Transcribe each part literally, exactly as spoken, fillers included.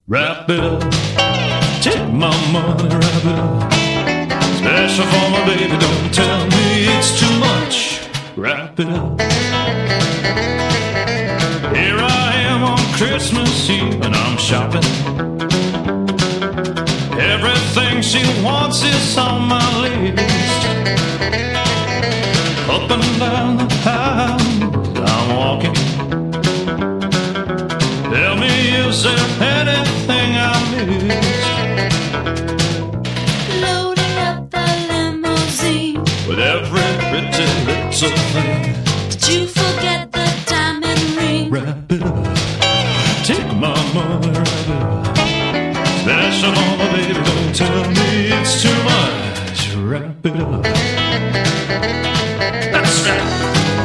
Wrap it up. Take my money, wrap it up. Special for my baby, don't tell me it's too much. Wrap it up. Here I am on Christmas Eve and I'm shopping. Everything she wants is on my list. Up and down the aisle I'm walking. Tell me, is there anything I missed? Loading up the limousine With every pretty little thing. Did you forget the diamond ring? Wrap it up. Take my money, wrap it up. Special on my baby, don't tell me it's too much. Wrap it up. That's right.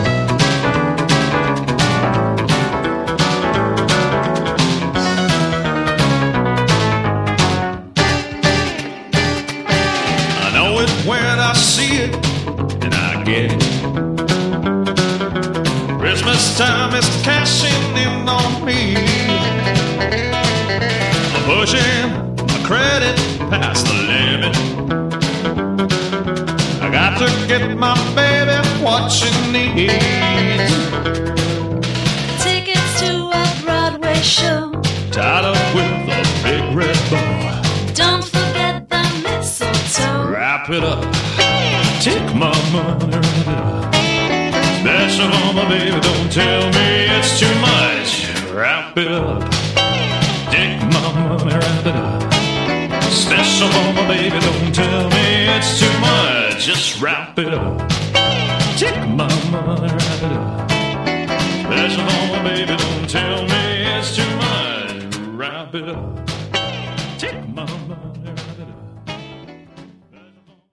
When I see it, and I get it. Christmas time is cashing in on me. I'm pushing my credit past the limit. I got to get my baby what she needs. Tickets to a Broadway show, Tied up with a big red bow. don't forget the mistletoe. Wrap it up. Take my money, wrap it up. Special on my baby, don't tell me it's too much. Wrap it up. Take my money, wrap it up. Special on my baby, don't tell me it's too much. Just wrap it up. Take my money, wrap it up. Special on my baby, don't tell me it's too much. Wrap it up. Take my money.